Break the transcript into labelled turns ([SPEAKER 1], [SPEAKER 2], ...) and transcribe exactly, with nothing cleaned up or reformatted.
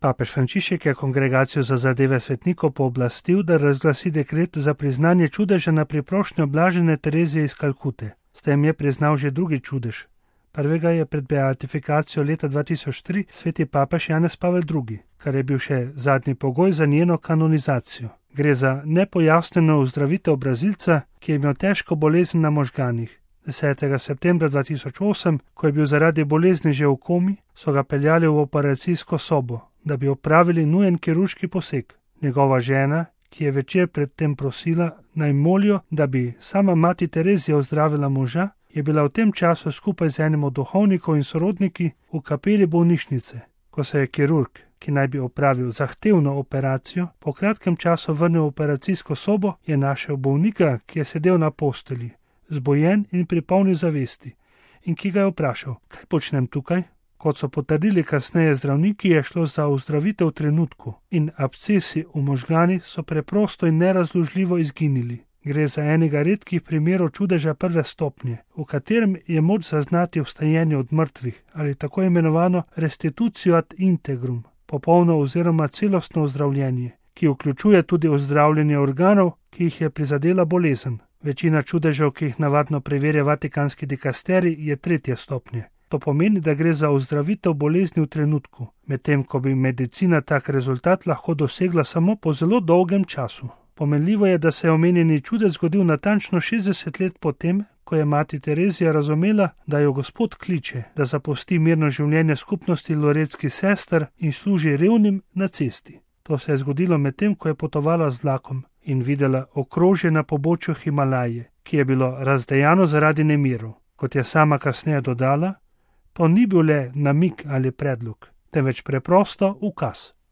[SPEAKER 1] Papež Frančišek je Kongregacijo za zadeve svetnikov pooblastil, da razglasi dekret za priznanje čudeža na priprošnjo blažene Terezije iz Kalkute. S tem je priznal že drugi čudež. Prvega je pred beatifikacijo leta dva tisoč tri sveti papež Janez Pavel drugi, kar je bil še zadnji pogoj za njeno kanonizacijo. Gre za nepojasnjeno ozdravitev Brazilca, ki je imel težko bolezen na možganih. desetega septembra dva tisoč osem, ko je bil zaradi bolezni že v komi, so ga peljali v operacijsko sobo, da bi opravili nujen kirurški poseg. Njegova žena, ki je večer predtem prosila, naj molijo, da bi sama mati Terezija ozdravila moža, je bila v tem času skupaj z enim od duhovnikov in sorodniki v kapeli bolnišnice. Ko se je kirurg, ki naj bi opravil zahtevno operacijo, po kratkem času vrnil v operacijsko sobo, je našel bolnika, ki je sedel na postelji, zbojen in pri polni zavesti, in ki ga je vprašal, kaj počnem tukaj? Kot so potrdili kasneje zdravniki, je šlo za ozdravitev v trenutku in abscesi v možgani so preprosto in nerazložljivo izginili. Gre za enega redkih primerov čudeža prve stopnje, v katerem je moč zaznati vstajenje od mrtvih ali tako imenovano restitutio ad integrum, popolno oziroma celostno ozdravljenje, ki vključuje tudi ozdravljenje organov, ki jih je prizadela bolezen. Večina čudežev, ki jih navadno preverja vatikanski dikasterij, je tretje stopnje. To pomeni, da gre za ozdravitev bolezni v trenutku, medtem ko bi medicina tak rezultat lahko dosegla samo po zelo dolgem času. Pomenljivo je, da se je omenjeni čudež zgodil natančno šestdeset let potem, ko je mati Terezija razumela, da jo Gospod kliče, da zapusti mirno življenje skupnosti loretskih sester in služi revnim na cesti. To se je zgodilo medtem, ko je potovala z vlakom in videla okrožje na pobočju Himalaje, ki je bilo razdejano zaradi nemirov. Kot je sama kasneje dodala, to ni bil le namig ali predlog, temveč preprosto ukaz.